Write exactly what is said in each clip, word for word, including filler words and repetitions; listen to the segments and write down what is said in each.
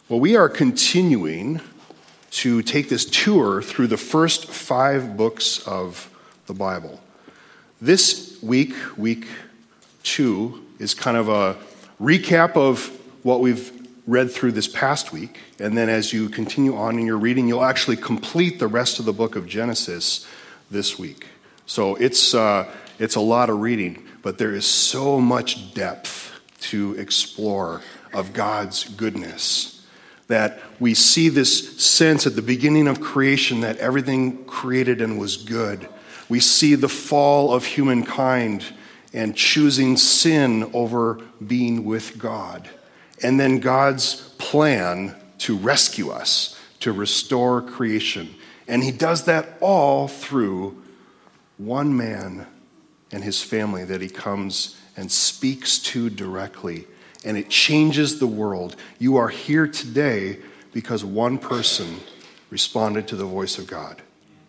Well, we are continuing to take this tour through the first five books of the Bible. This week, week two, is kind of a recap of what we've read through this past week. And then as you continue on in your reading, you'll actually complete the rest of the book of Genesis this week. So it's uh, it's a lot of reading, but there is so much depth to explore of God's goodness, that we see this sense at the beginning of creation that everything created and was good. We see the fall of humankind and choosing sin over being with God. And then God's plan to rescue us, to restore creation. And he does that all through one man and his family that he comes and speaks to directly. And it changes the world. You are here today because one person responded to the voice of God.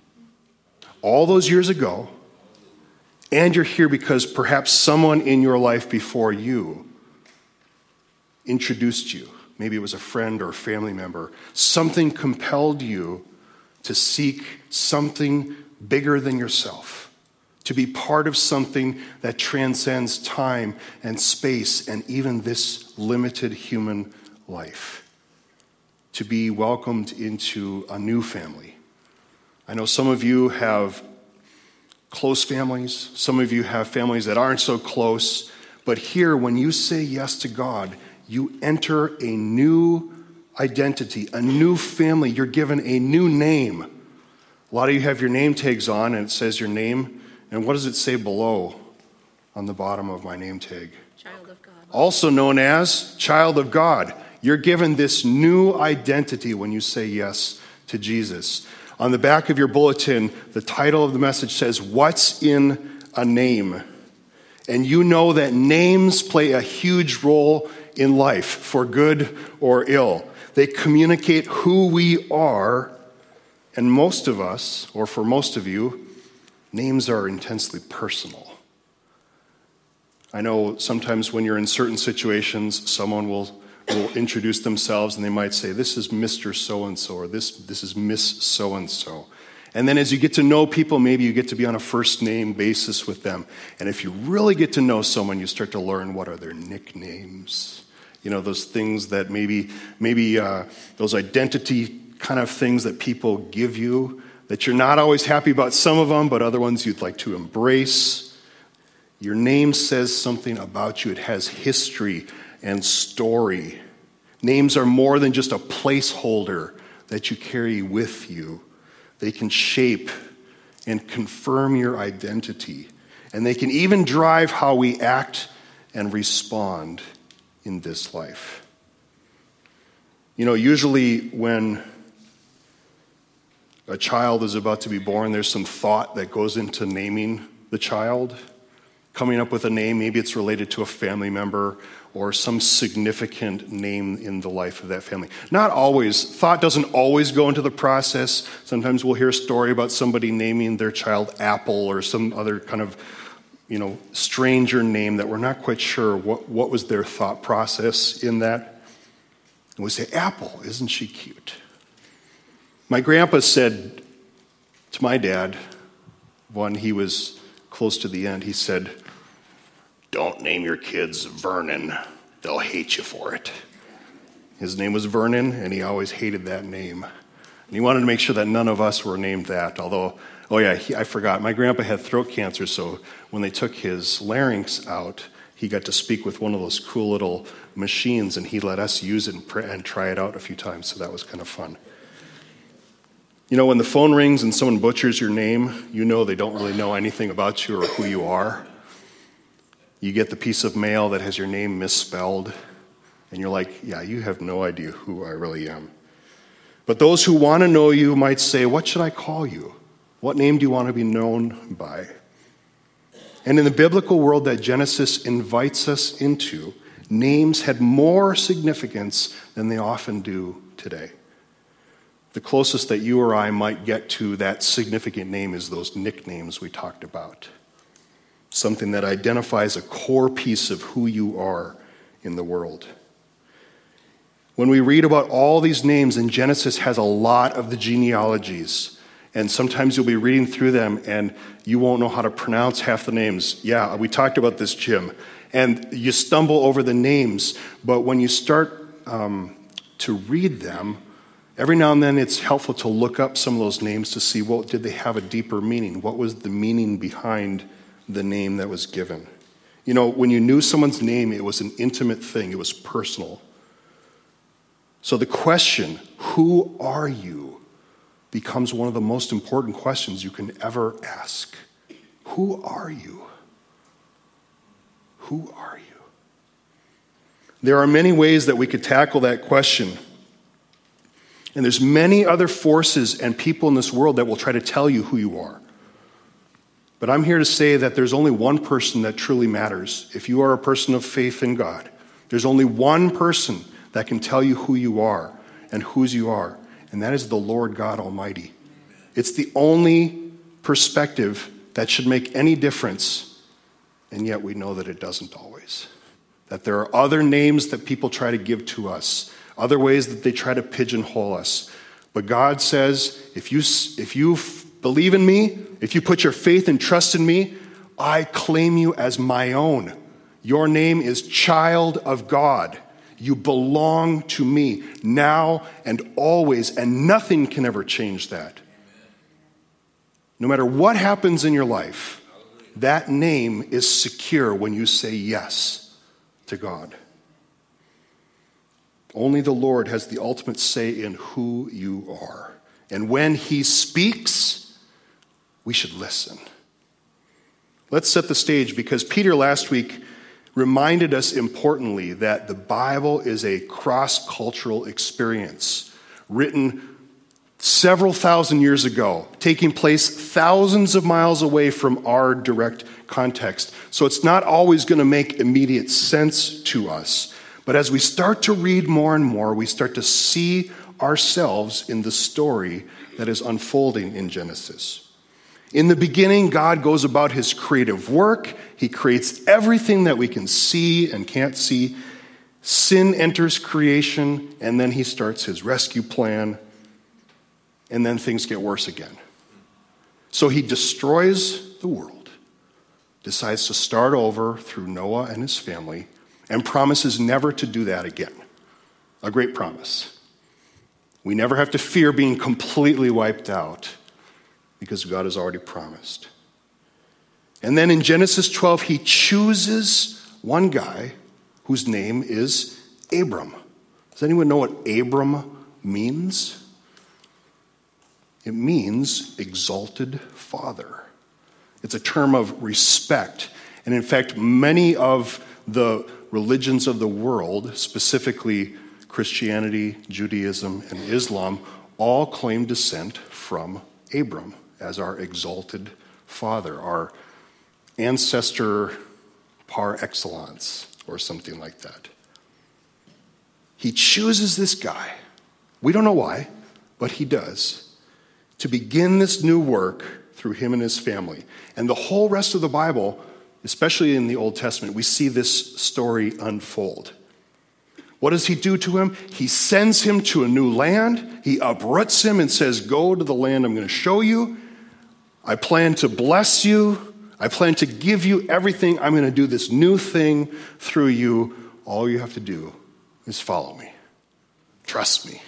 All those years ago, and you're here because perhaps someone in your life before you introduced you. Maybe it was a friend or a family member. Something compelled you to seek something bigger than yourself, to be part of something that transcends time and space and even this limited human life, to be welcomed into a new family. I know some of you have close families. Some of you have families that aren't so close. But here, when you say yes to God, you enter a new identity, a new family. You're given a new name. A lot of you have your name tags on, and it says your name. And what does it say below on the bottom of my name tag? Child of God. Also known as child of God. You're given this new identity when you say yes to Jesus. On the back of your bulletin, the title of the message says, "What's in a Name?" And you know that names play a huge role in life, for good or ill. They communicate who we are, and most of us, or for most of you, names are intensely personal. I know sometimes when you're in certain situations, someone will, will introduce themselves and they might say, "This is Mister So-and-so," or this, this is Miss So-and-so. And then as you get to know people, maybe you get to be on a first name basis with them. And if you really get to know someone, you start to learn what are their nicknames. You know, those things that maybe, maybe uh, those identity kind of things that people give you, that you're not always happy about some of them, but other ones you'd like to embrace. Your name says something about you. It has history and story. Names are more than just a placeholder that you carry with you. They can shape and confirm your identity. And they can even drive how we act and respond in this life. You know, usually when a child is about to be born, there's some thought that goes into naming the child, coming up with a name. Maybe it's related to a family member or some significant name in the life of that family. Not always. Thought doesn't always go into the process. Sometimes we'll hear a story about somebody naming their child Apple or some other kind of, you know, stranger name that we're not quite sure what, what was their thought process in that. And we say, "Apple, isn't she cute?" My grandpa said to my dad, when he was close to the end, he said, "Don't name your kids Vernon. They'll hate you for it." His name was Vernon, and he always hated that name. And he wanted to make sure that none of us were named that, although, oh yeah, he, I forgot. My grandpa had throat cancer, so when they took his larynx out, he got to speak with one of those cool little machines, and he let us use it and, pr- and try it out a few times, so that was kind of fun. You know, when the phone rings and someone butchers your name, you know they don't really know anything about you or who you are. You get the piece of mail that has your name misspelled, and you're like, "Yeah, you have no idea who I really am." But those who want to know you might say, "What should I call you? What name do you want to be known by?" And in the biblical world that Genesis invites us into, names had more significance than they often do today. The closest that you or I might get to that significant name is those nicknames we talked about. Something that identifies a core piece of who you are in the world. When we read about all these names, and Genesis has a lot of the genealogies, and sometimes you'll be reading through them and you won't know how to pronounce half the names. Yeah, we talked about this, Jim. And you stumble over the names, but when you start um, to read them, every now and then it's helpful to look up some of those names to see, well, did they have a deeper meaning? What was the meaning behind the name that was given? You know, when you knew someone's name, it was an intimate thing. It was personal. So the question, who are you, becomes one of the most important questions you can ever ask. Who are you? Who are you? There are many ways that we could tackle that question. And there's many other forces and people in this world that will try to tell you who you are. But I'm here to say that there's only one person that truly matters. If you are a person of faith in God, there's only one person that can tell you who you are and whose you are, and that is the Lord God Almighty. It's the only perspective that should make any difference, and yet we know that it doesn't always. That there are other names that people try to give to us, other ways that they try to pigeonhole us. But God says, if you, if you believe in me, if you put your faith and trust in me, I claim you as my own. Your name is child of God. You belong to me now and always, and nothing can ever change that. No matter what happens in your life, that name is secure when you say yes to God. Only the Lord has the ultimate say in who you are. And when he speaks, we should listen. Let's set the stage, because Peter last week reminded us importantly that the Bible is a cross-cultural experience written several thousand years ago, taking place thousands of miles away from our direct context. So it's not always going to make immediate sense to us. But as we start to read more and more, we start to see ourselves in the story that is unfolding in Genesis. In the beginning, God goes about his creative work. He creates everything that we can see and can't see. Sin enters creation, and then he starts his rescue plan, and then things get worse again. So he destroys the world, decides to start over through Noah and his family, and promises never to do that again. A great promise. We never have to fear being completely wiped out, because God has already promised. And then in Genesis twelve, he chooses one guy whose name is Abram. Does anyone know what Abram means? It means exalted father. It's a term of respect. And in fact, many of the religions of the world, specifically Christianity, Judaism, and Islam, all claim descent from Abram as our exalted father, our ancestor par excellence, or something like that. He chooses this guy. We don't know why, but he does, to begin this new work through him and his family. And the whole rest of the Bible, especially in the Old Testament, we see this story unfold. What does he do to him? He sends him to a new land. He uproots him and says, go to the land I'm going to show you. I plan to bless you. I plan to give you everything. I'm going to do this new thing through you. All you have to do is follow me. Trust me.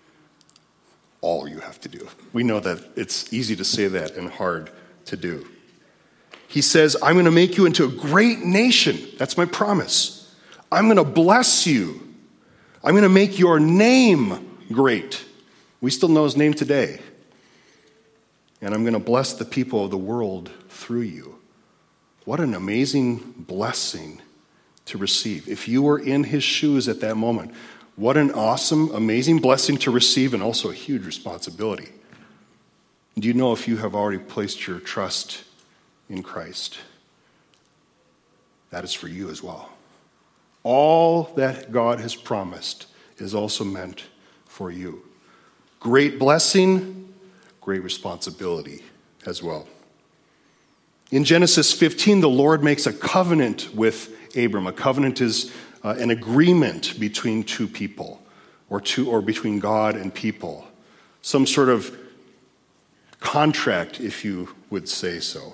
All you have to do. We know that it's easy to say that and hard to do. He says, I'm going to make you into a great nation. That's my promise. I'm going to bless you. I'm going to make your name great. We still know his name today. And I'm going to bless the people of the world through you. What an amazing blessing to receive. If you were in his shoes at that moment, what an awesome, amazing blessing to receive, and also a huge responsibility. Do you know if you have already placed your trust in Christ? That is for you as well. All that God has promised is also meant for you. Great blessing, great responsibility as well. In Genesis fifteen, the Lord makes a covenant with Abram. A covenant is uh, an agreement between two people. or to or between God and people. Some sort of contract, if you would say so.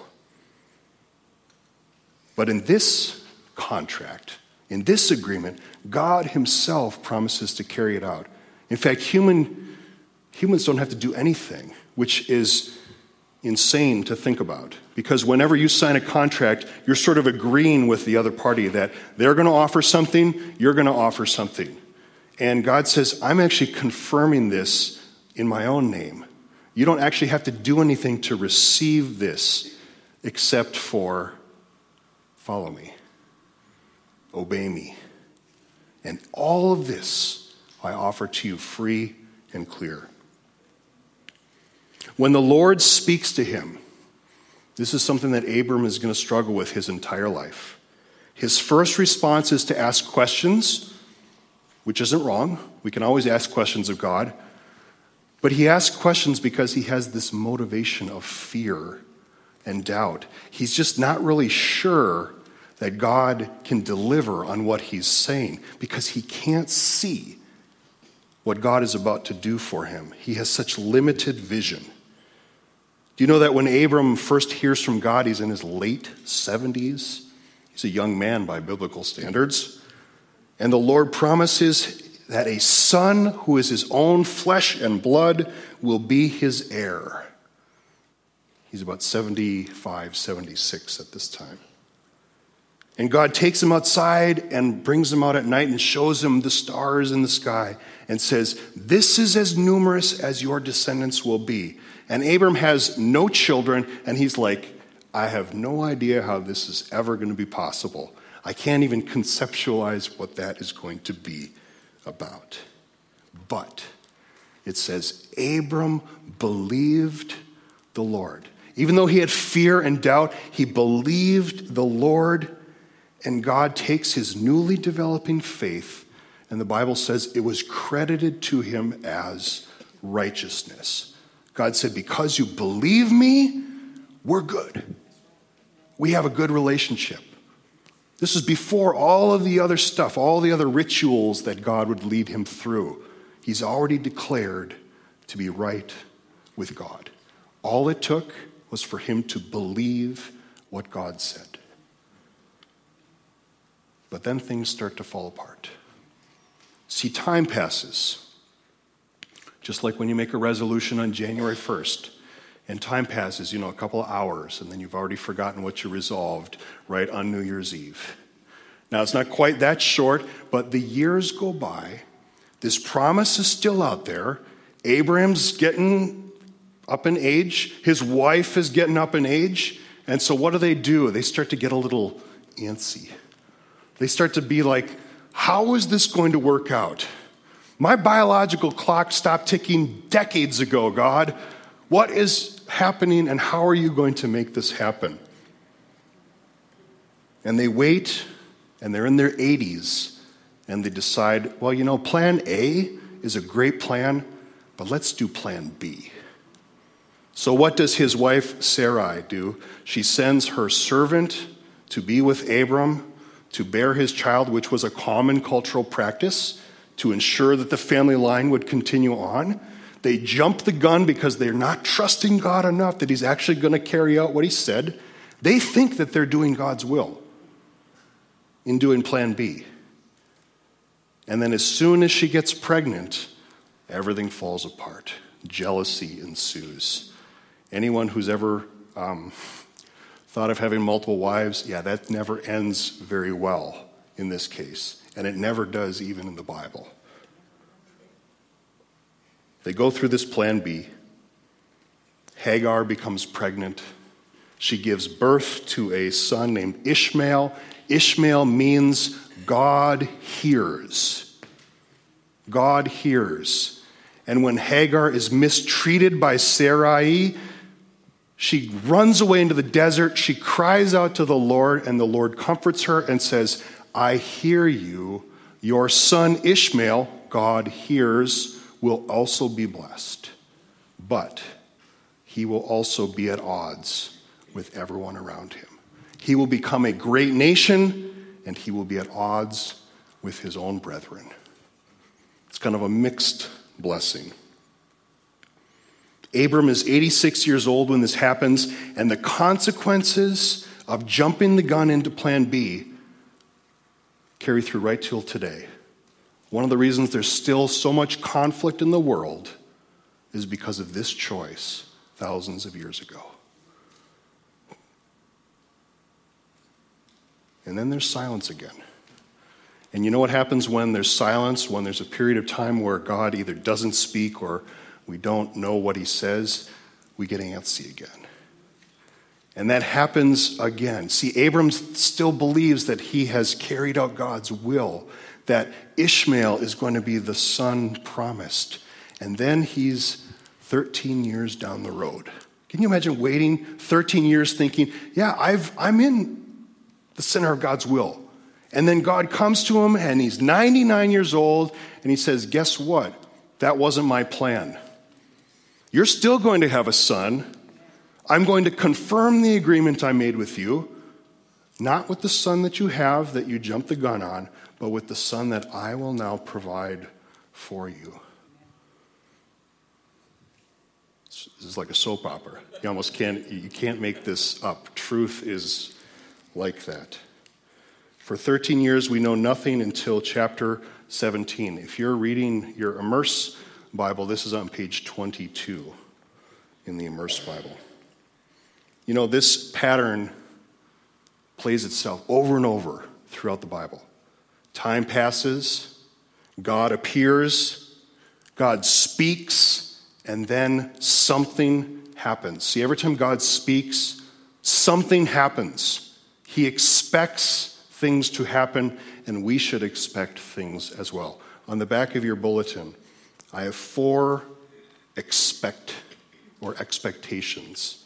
But in this contract, in this agreement, God himself promises to carry it out. In fact, human, humans don't have to do anything, which is insane to think about. Because whenever you sign a contract, you're sort of agreeing with the other party that they're going to offer something, you're going to offer something. And God says, I'm actually confirming this in my own name. You don't actually have to do anything to receive this except for follow me, obey me. And all of this I offer to you free and clear. When the Lord speaks to him, this is something that Abram is going to struggle with his entire life. His first response is to ask questions, which isn't wrong. We can always ask questions of God. But he asks questions because he has this motivation of fear and doubt. He's just not really sure that God can deliver on what he's saying because he can't see what God is about to do for him. He has such limited vision. Do you know that when Abram first hears from God, he's in his late seventies? He's a young man by biblical standards. And the Lord promises that a son who is his own flesh and blood will be his heir. He's about seventy-five, seventy-six at this time. And God takes him outside and brings him out at night and shows him the stars in the sky and says, this is as numerous as your descendants will be. And Abram has no children, and he's like, I have no idea how this is ever going to be possible. I can't even conceptualize what that is going to be about. But it says, Abram believed the Lord. Even though he had fear and doubt, he believed the Lord, and God takes his newly developing faith, and the Bible says it was credited to him as righteousness. God said, because you believe me, we're good. We have a good relationship. This is before all of the other stuff, all the other rituals that God would lead him through. He's already declared to be right with God. All it took was for him to believe what God said. But then things start to fall apart. See, time passes. Just like when you make a resolution on January first, and time passes, you know, a couple of hours, and then you've already forgotten what you resolved right on New Year's Eve. Now, it's not quite that short, but the years go by. This promise is still out there. Abraham's getting up in age. His wife is getting up in age. And so what do they do? They start to get a little antsy. They start to be like, how is this going to work out? My biological clock stopped ticking decades ago, God. What is happening, and how are you going to make this happen? And they wait, and they're in their eighties, and they decide, well, you know, plan A is a great plan, but let's do plan B. So what does his wife Sarai do? She sends her servant to be with Abram, to bear his child, which was a common cultural practice, to ensure that the family line would continue on. They jump the gun because they're not trusting God enough that he's actually going to carry out what he said. They think that they're doing God's will in doing plan B. And then as soon as she gets pregnant, everything falls apart. Jealousy ensues. Anyone who's ever um, thought of having multiple wives, yeah, that never ends very well in this case. And it never does, even in the Bible. They go through this plan B. Hagar becomes pregnant. She gives birth to a son named Ishmael. Ishmael means God hears. God hears. And when Hagar is mistreated by Sarai, she runs away into the desert. She cries out to the Lord, and the Lord comforts her and says, I hear you. Your son Ishmael, God hears, will also be blessed. But he will also be at odds with everyone around him. He will become a great nation, and he will be at odds with his own brethren. It's kind of a mixed blessing. Abram is eighty-six years old when this happens, and the consequences of jumping the gun into plan B carry through right till today. One of the reasons there's still so much conflict in the world is because of this choice thousands of years ago. And then there's silence again. And you know what happens when there's silence, when there's a period of time where God either doesn't speak or we don't know what he says? We get antsy again. And that happens again. See, Abram still believes that he has carried out God's will, that Ishmael is going to be the son promised. And then he's thirteen years down the road. Can you imagine waiting thirteen years thinking, yeah, I've, I'm in the center of God's will. And then God comes to him and he's ninety-nine years old and he says, guess what? That wasn't my plan. You're still going to have a son. I'm going to confirm the agreement I made with you, not with the son that you have that you jumped the gun on, but with the son that I will now provide for you. This is like a soap opera. You almost can't, you can't make this up. Truth is like that. For thirteen years, we know nothing until chapter seventeen. If you're reading your Immerse Bible, this is on page twenty-two in the Immerse Bible. You know, this pattern plays itself over and over throughout the Bible. Time passes, God appears, God speaks, and then something happens. See, every time God speaks, something happens. He expects things to happen, and we should expect things as well. On the back of your bulletin, I have four expect or expectations.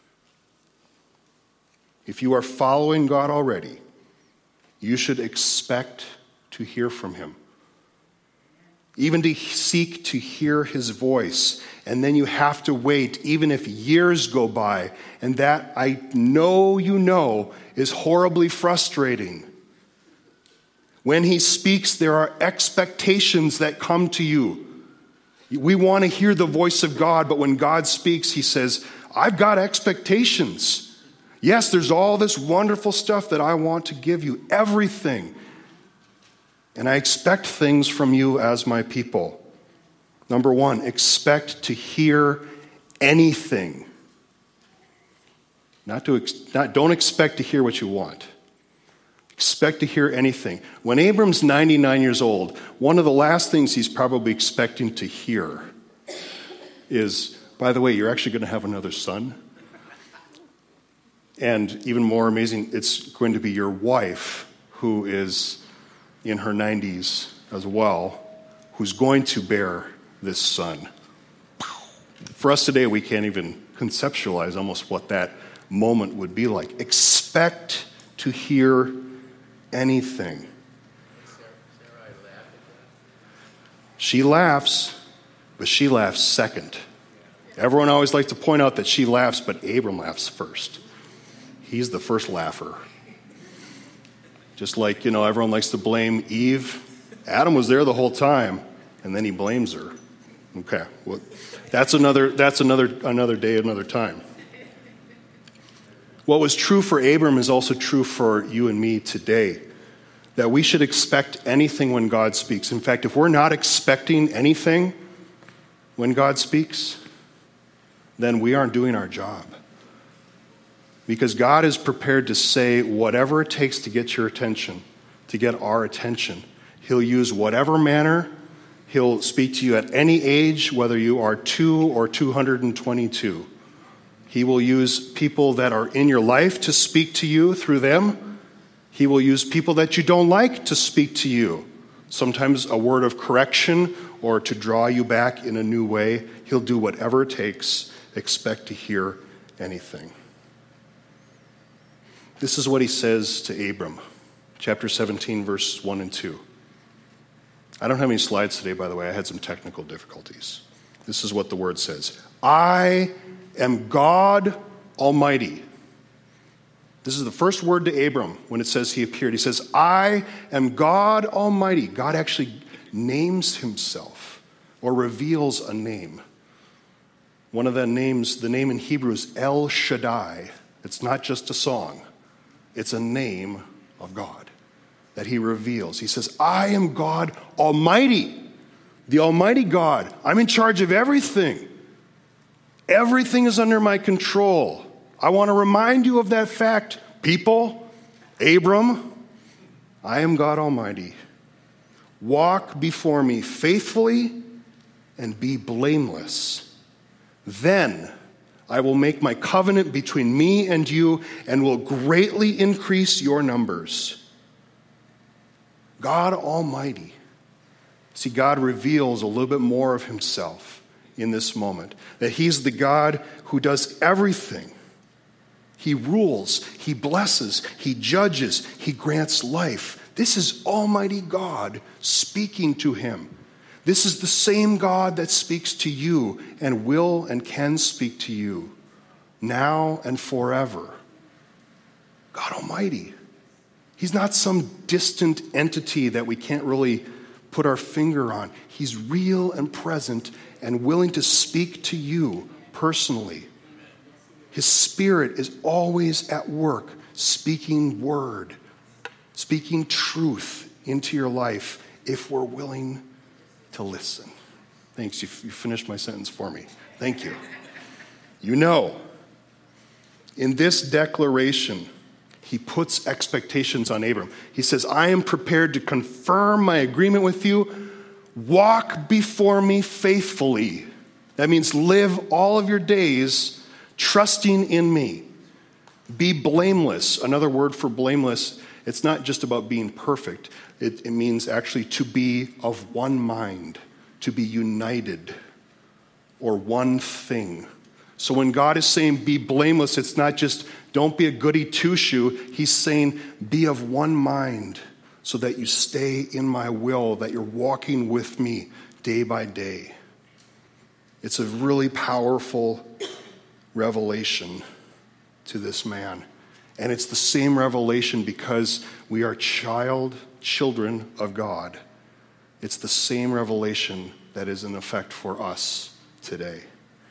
If you are following God already, you should expect to hear from him. Even to seek to hear his voice. And then you have to wait, even if years go by. And that, I know you know, is horribly frustrating. When he speaks, there are expectations that come to you. We want to hear the voice of God, but when God speaks, he says, I've got expectations. Yes, there's all this wonderful stuff that I want to give you, everything. And I expect things from you as my people. Number one, expect to hear anything. Not to, not, don't expect to hear what you want. Expect to hear anything. When Abram's ninety-nine years old, one of the last things he's probably expecting to hear is, by the way, you're actually going to have another son. And even more amazing, it's going to be your wife, who is in her nineties as well, who's going to bear this son. For us today, we can't even conceptualize almost what that moment would be like. Expect to hear anything. She laughs, but she laughs second. Everyone always likes to point out that she laughs, but Abram laughs first. He's the first laugher. Just like, you know, everyone likes to blame Eve. Adam was there the whole time, and then he blames her. Okay, well, that's another that's another another day, another time. What was true for Abram is also true for you and me today. That we should expect anything when God speaks. In fact, if we're not expecting anything when God speaks, then we aren't doing our job. Because God is prepared to say whatever it takes to get your attention, to get our attention. He'll use whatever manner. He'll speak to you at any age, whether you are two or two hundred twenty-two. He will use people that are in your life to speak to you through them. He will use people that you don't like to speak to you. Sometimes a word of correction or to draw you back in a new way. He'll do whatever it takes. Expect to hear anything. This is what he says to Abram, chapter seventeen, verse one and two. I don't have any slides today, by the way. I had some technical difficulties. This is what the word says. I am God Almighty. This is the first word to Abram when it says he appeared. He says, I am God Almighty. God actually names himself or reveals a name. One of the names, the name in Hebrew is El Shaddai. It's not just a song. It's a name of God that he reveals. He says, I am God Almighty, the Almighty God. I'm in charge of everything. Everything is under my control. I want to remind you of that fact, people. Abram, I am God Almighty. Walk before me faithfully and be blameless. Then I will make my covenant between me and you and will greatly increase your numbers. God Almighty. See, God reveals a little bit more of himself in this moment. That he's the God who does everything. He rules, he blesses, he judges, he grants life. This is Almighty God speaking to him. This is the same God that speaks to you and will and can speak to you now and forever. God Almighty. He's not some distant entity that we can't really put our finger on. He's real and present and willing to speak to you personally. His Spirit is always at work, speaking word, speaking truth into your life if we're willing to listen. Thanks, you, you finished my sentence for me. Thank you. You know, in this declaration, he puts expectations on Abram. He says, I am prepared to confirm my agreement with you. Walk before me faithfully. That means live all of your days trusting in me. Be blameless. Another word for blameless, it's not just about being perfect. It, it means actually to be of one mind, to be united, or one thing. So when God is saying be blameless, it's not just don't be a goody two-shoe. He's saying be of one mind so that you stay in my will, that you're walking with me day by day. It's a really powerful revelation to this man. And it's the same revelation because we are child, children of God. It's the same revelation that is in effect for us today.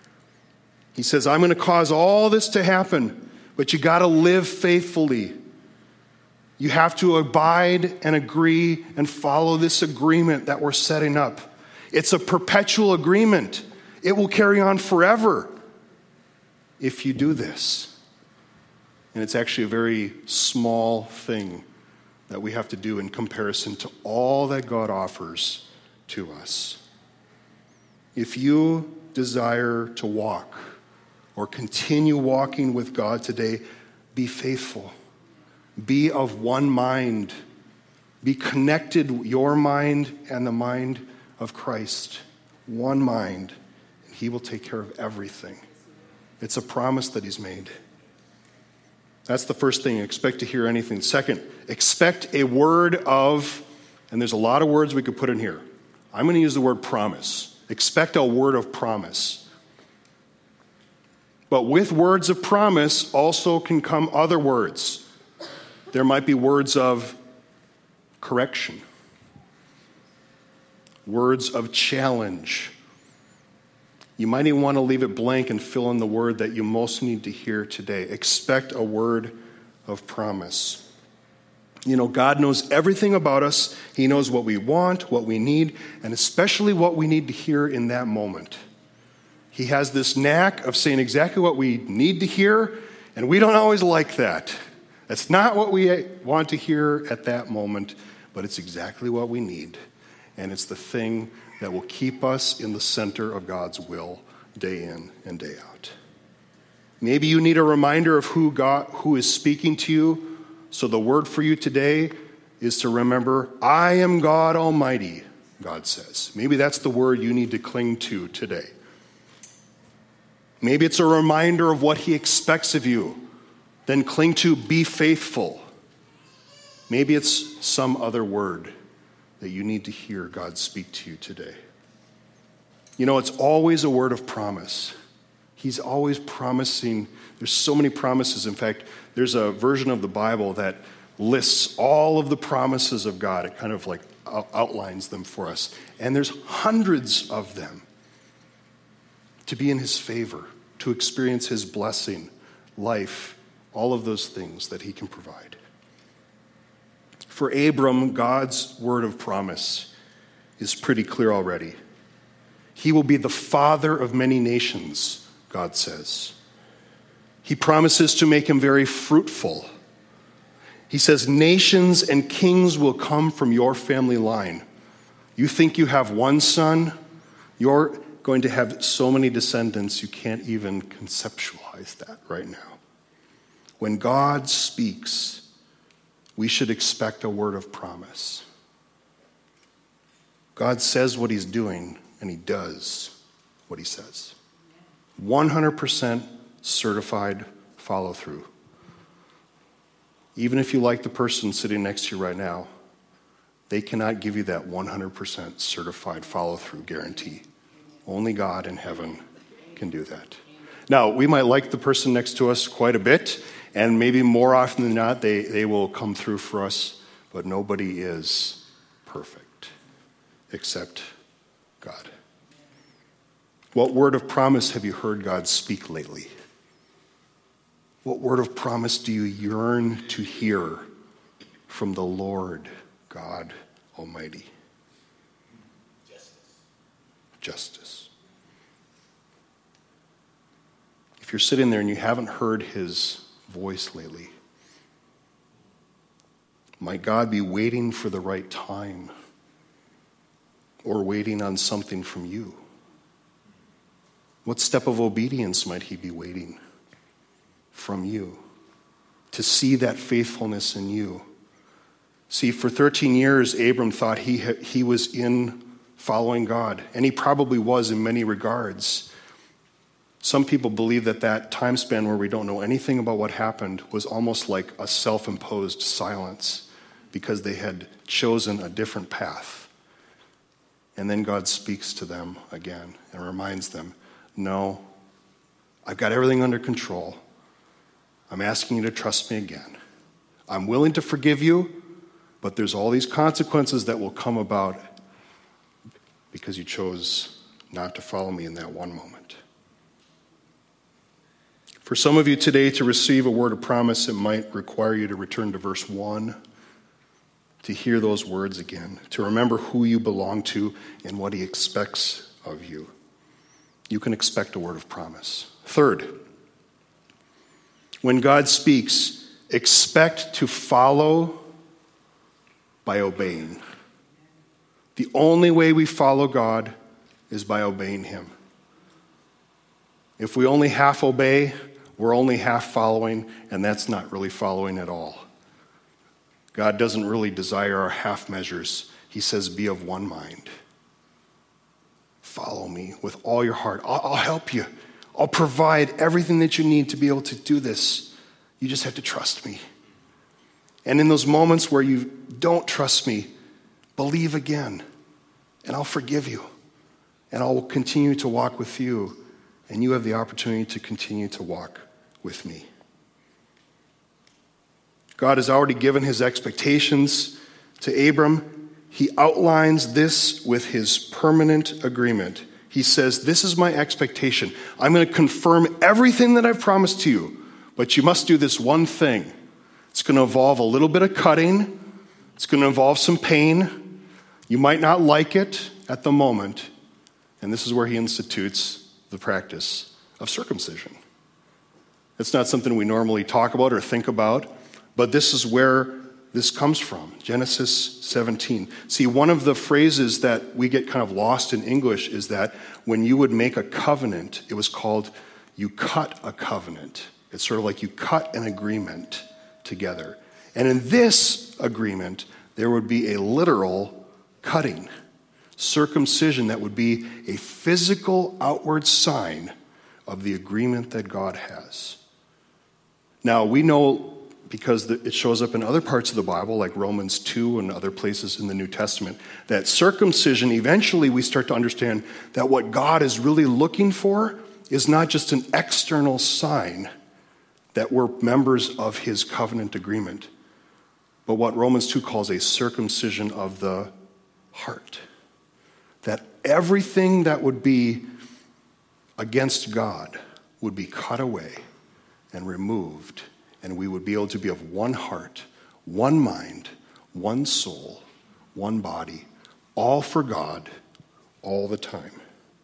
He says, I'm going to cause all this to happen, but you got to live faithfully. You have to abide and agree and follow this agreement that we're setting up. It's a perpetual agreement. It will carry on forever if you do this. And it's actually a very small thing that we have to do in comparison to all that God offers to us. If you desire to walk or continue walking with God today, be faithful. Be of one mind. Be connected, your mind and the mind of Christ. One mind. And he will take care of everything. It's a promise that he's made. That's the first thing. Expect to hear anything. Second, expect a word of, and there's a lot of words we could put in here. I'm going to use the word promise. Expect a word of promise. But with words of promise also can come other words. There might be words of correction, words of challenge. You might even want to leave it blank and fill in the word that you most need to hear today. Expect a word of promise. You know, God knows everything about us. He knows what we want, what we need, and especially what we need to hear in that moment. He has this knack of saying exactly what we need to hear, and we don't always like that. That's not what we want to hear at that moment, but it's exactly what we need. And it's the thing that will keep us in the center of God's will day in and day out. Maybe you need a reminder of who God, who is speaking to you. So the word for you today is to remember, I am God Almighty, God says. Maybe that's the word you need to cling to today. Maybe it's a reminder of what he expects of you. Then cling to be faithful. Maybe it's some other word that you need to hear God speak to you today. You know, it's always a word of promise. He's always promising. There's so many promises. In fact, there's a version of the Bible that lists all of the promises of God. It kind of like outlines them for us. And there's hundreds of them. To be in his favor, to experience his blessing, life, all of those things that he can provide. For Abram, God's word of promise is pretty clear already. He will be the father of many nations, God says. He promises to make him very fruitful. He says, nations and kings will come from your family line. You think you have one son? You're going to have so many descendants you can't even conceptualize that right now. When God speaks, we should expect a word of promise. God says what he's doing, and he does what he says. one hundred percent certified follow through. Even if you like the person sitting next to you right now, they cannot give you that one hundred percent certified follow through guarantee. Only God in heaven can do that. Now, we might like the person next to us quite a bit, and maybe more often than not, they, they will come through for us, but nobody is perfect except God. What word of promise have you heard God speak lately? What word of promise do you yearn to hear from the Lord God Almighty? Justice. Justice. If you're sitting there and you haven't heard his voice lately, might God be waiting for the right time or waiting on something from you? What step of obedience might he be waiting from you to see that faithfulness in you? See, for thirteen years, Abram thought he he was in following God, and he probably was in many regards. Some people believe that that time span where we don't know anything about what happened was almost like a self-imposed silence because they had chosen a different path. And then God speaks to them again and reminds them, no, I've got everything under control. I'm asking you to trust me again. I'm willing to forgive you, but there's all these consequences that will come about because you chose not to follow me in that one moment. For some of you today to receive a word of promise, it might require you to return to verse one, to hear those words again, to remember who you belong to and what he expects of you. You can expect a word of promise. Third, when God speaks, expect to follow by obeying. The only way we follow God is by obeying him. If we only half obey, we're only half following, and that's not really following at all. God doesn't really desire our half measures. He says, be of one mind. Follow me with all your heart. I'll, I'll help you. I'll provide everything that you need to be able to do this. You just have to trust me. And in those moments where you don't trust me, believe again, and I'll forgive you. And I will continue to walk with you, and you have the opportunity to continue to walk with me. God has already given his expectations to Abram. He outlines this with his permanent agreement. He says, this is my expectation. I'm going to confirm everything that I've promised to you, but you must do this one thing. It's going to involve a little bit of cutting. It's going to involve some pain. You might not like it at the moment. And this is where he institutes the practice of circumcision. It's not something we normally talk about or think about, but this is where this comes from, Genesis seventeen. See, one of the phrases that we get kind of lost in English is that when you would make a covenant, it was called you cut a covenant. It's sort of like you cut an agreement together. And in this agreement, there would be a literal cutting, circumcision that would be a physical outward sign of the agreement that God has. Now, we know, because it shows up in other parts of the Bible, like Romans two and other places in the New Testament, that circumcision, eventually we start to understand that what God is really looking for is not just an external sign that we're members of his covenant agreement, but what Romans two calls a circumcision of the heart. That everything that would be against God would be cut away and removed, and we would be able to be of one heart, one mind, one soul, one body, all for God, all the time.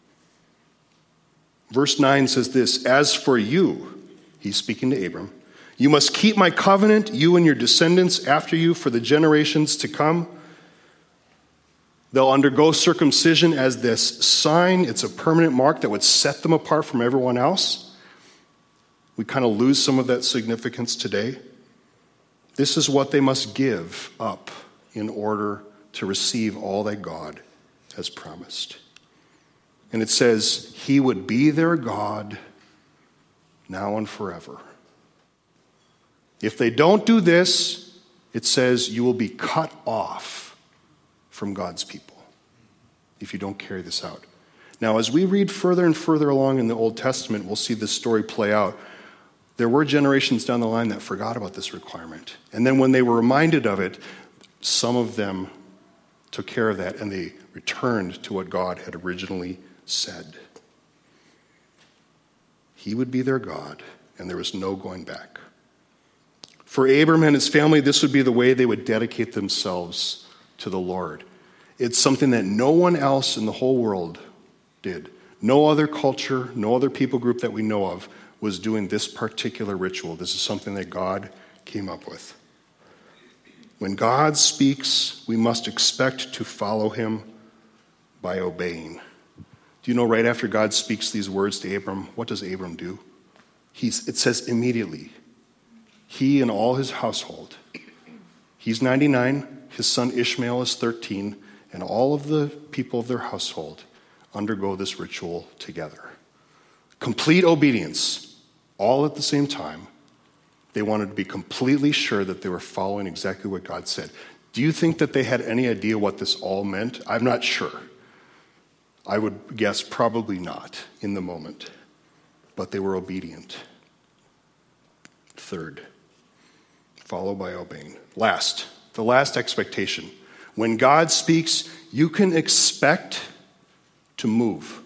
Verse nine says this, as for you, he's speaking to Abram, you must keep my covenant, you and your descendants after you for the generations to come. They'll undergo circumcision as this sign. It's a permanent mark that would set them apart from everyone else. We kind of lose some of that significance today. This is what they must give up in order to receive all that God has promised. And it says, he would be their God now and forever. If they don't do this, it says you will be cut off from God's people if you don't carry this out. Now, as we read further and further along in the Old Testament, we'll see this story play out. There were generations down the line that forgot about this requirement. And then when they were reminded of it, some of them took care of that and they returned to what God had originally said. He would be their God, and there was no going back. For Abram and his family, this would be the way they would dedicate themselves to the Lord. It's something that no one else in the whole world did. No other culture, no other people group that we know of was doing this particular ritual. This is something that God came up with. When God speaks, we must expect to follow him by obeying. Do you know right after God speaks these words to Abram, what does Abram do? He's, it says immediately, he and all his household. He's ninety-nine, his son Ishmael is thirteen, and all of the people of their household undergo this ritual together. Complete obedience, all at the same time. They wanted to be completely sure that they were following exactly what God said. Do you think that they had any idea what this all meant? I'm not sure. I would guess probably not in the moment, but they were obedient. Third, follow by obeying. Last, the last expectation. When God speaks, you can expect to move.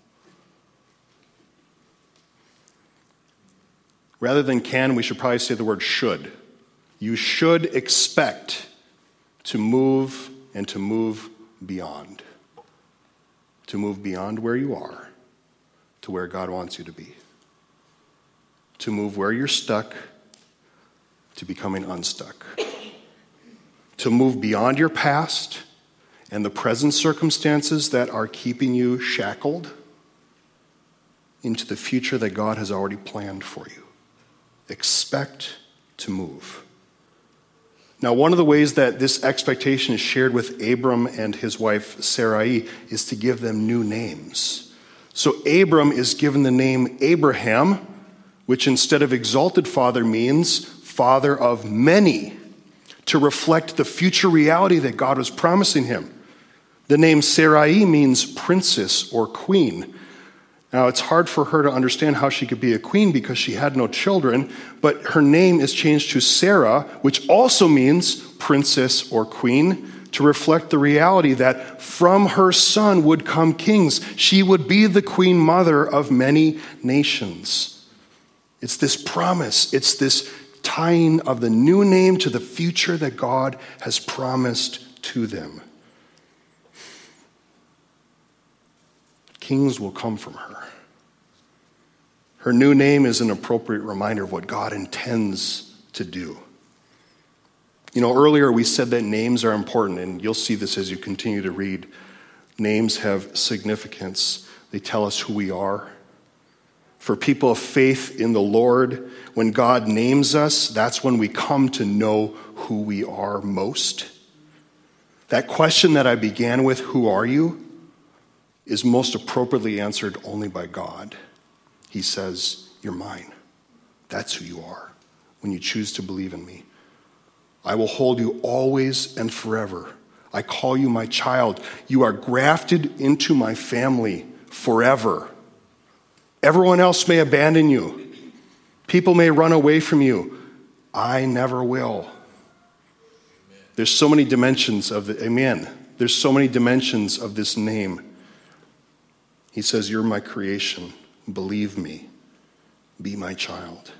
Rather than can, we should probably say the word should. You should expect to move and to move beyond. To move beyond where you are to where God wants you to be. To move where you're stuck to becoming unstuck. To move beyond your past and the present circumstances that are keeping you shackled into the future that God has already planned for you. Expect to move. Now, one of the ways that this expectation is shared with Abram and his wife Sarai is to give them new names. So Abram is given the name Abraham, which instead of exalted father means father of many, to reflect the future reality that God was promising him. The name Sarai means princess or queen. Now, it's hard for her to understand how she could be a queen because she had no children, but her name is changed to Sarah, which also means princess or queen, to reflect the reality that from her son would come kings. She would be the queen mother of many nations. It's this promise. It's this tying of the new name to the future that God has promised to them. Kings will come from her. Her new name is an appropriate reminder of what God intends to do. You know, earlier we said that names are important, and you'll see this as you continue to read. Names have significance. They tell us who we are. For people of faith in the Lord, when God names us, that's when we come to know who we are most. That question that I began with, who are you, is most appropriately answered only by God. He says, you're mine. That's who you are when you choose to believe in me. I will hold you always and forever. I call you my child. You are grafted into my family forever. Everyone else may abandon you. People may run away from you. I never will. There's so many dimensions of the, amen. There's so many dimensions of this name. He says, you're my creation. Believe me. Be my child.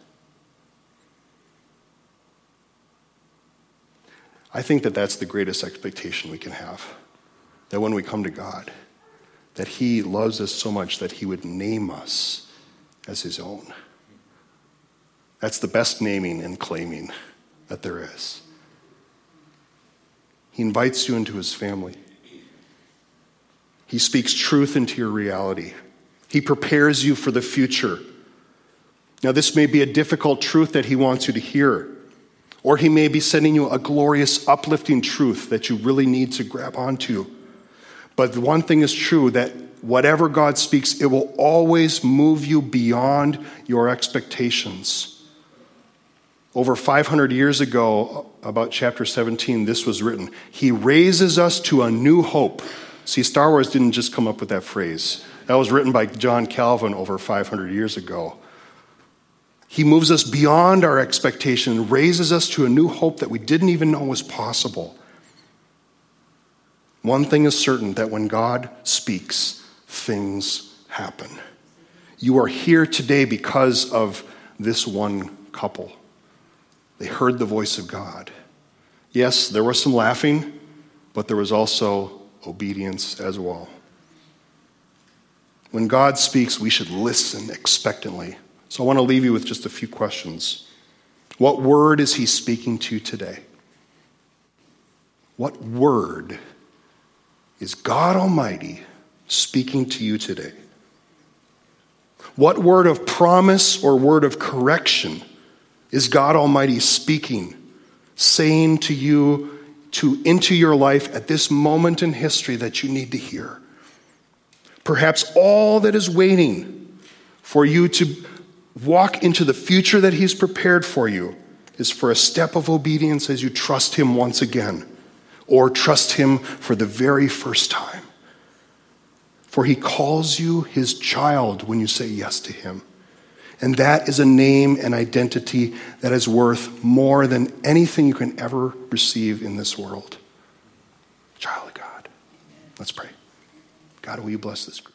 I think that that's the greatest expectation we can have. That when we come to God, that he loves us so much that he would name us as his own. That's the best naming and claiming that there is. He invites you into his family. He speaks truth into your reality. He prepares you for the future. Now, this may be a difficult truth that he wants you to hear, or he may be sending you a glorious, uplifting truth that you really need to grab onto. But the one thing is true, that whatever God speaks, it will always move you beyond your expectations. Over five hundred years ago, about chapter seventeen, this was written. He raises us to a new hope. See, Star Wars didn't just come up with that phrase. That was written by John Calvin over five hundred years ago. He moves us beyond our expectation and raises us to a new hope that we didn't even know was possible. One thing is certain, that when God speaks, things happen. You are here today because of this one couple. They heard the voice of God. Yes, there was some laughing, but there was also obedience as well. When God speaks, we should listen expectantly. So I want to leave you with just a few questions. What word is he speaking to today? What word is God Almighty speaking to you today? What word of promise or word of correction is God Almighty speaking, saying to you, to into your life at this moment in history that you need to hear? Perhaps all that is waiting for you to walk into the future that he's prepared for you is for a step of obedience as you trust him once again, or trust him for the very first time. For he calls you his child when you say yes to him. And that is a name and identity that is worth more than anything you can ever receive in this world. Child of God. Let's pray. God, will you bless this group?